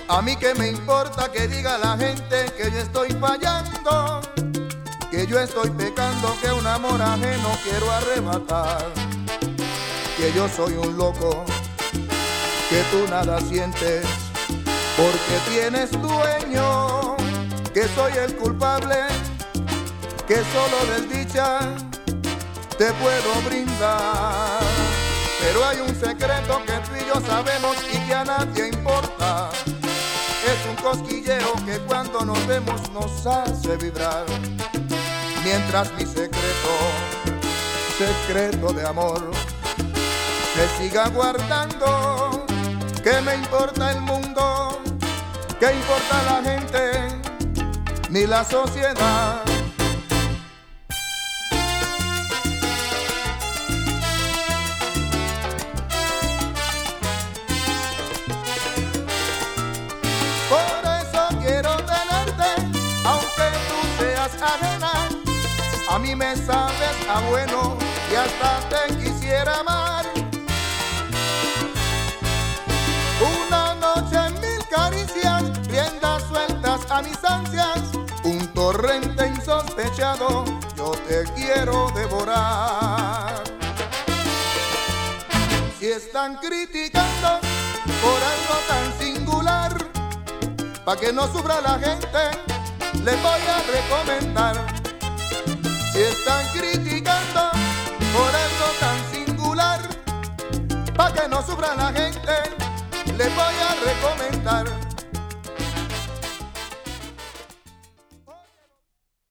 A mí que me importa que diga la gente que yo estoy fallando, que yo estoy pecando, que un amor ajeno quiero arrebatar, que yo soy un loco, que tú nada sientes, porque tienes dueño, que soy el culpable, que solo desdicha te puedo brindar. Pero hay un secreto que tú y yo sabemos y que a nadie importa. Es un cosquilleo que cuando nos vemos nos hace vibrar. Mientras mi secreto, secreto de amor, se siga guardando. ¿Qué me importa el mundo? ¿Qué importa la gente? Ni la sociedad. Por eso quiero tenerte, aunque tú seas ajena. A mí me sabes a bueno y hasta te quisiera amar. Una noche, mil caricias, riendas sueltas a mis ansias. Un torrente insospechado, yo te quiero devorar. Si están criticando por algo tan singular, pa' que no sufra la gente, les voy a recomendar. Si están criticando por algo tan singular, pa' que no sufra la gente, les voy a recomendar.